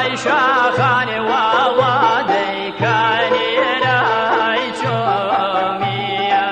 وای شاخانی وادی کانی رای چومیه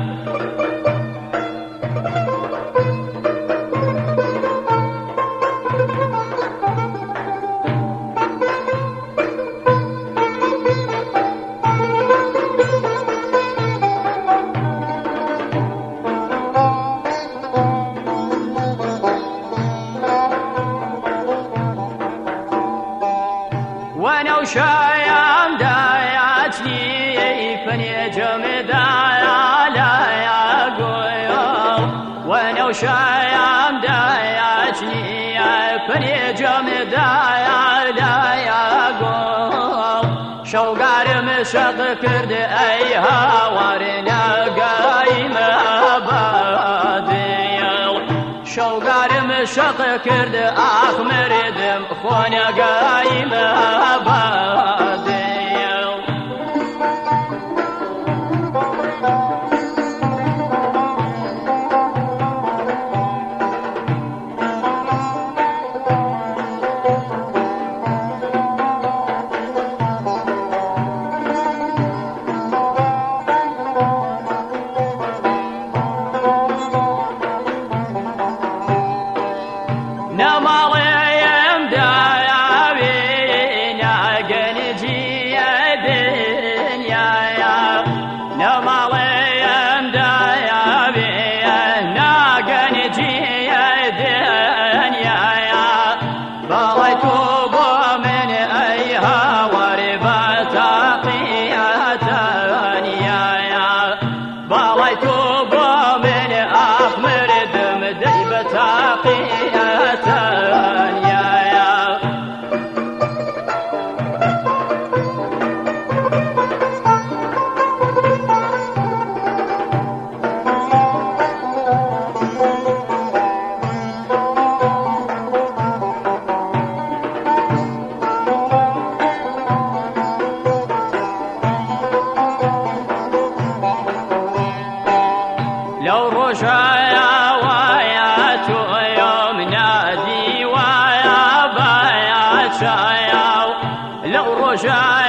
ونو شایم دایتنی پنی جم دایا لایا گویو ونو شایم دایتنی پنی جم دایا لایا گو شوگارم شق کرد ای هاور نگایم آبادیو شوگارم شق کرد احمردم خونگایم آبادیو نمالیم دایاوی نگنجی دنیایا نمالیم دایاوی نگنجی دنیایا بالای تو با من ای هاور بتاقیتانیایا بالای تو با من احمردم دی بتاقیتانیایا لو رجعنا ويا يوم نادي ويا بايا شايا لو رجعنا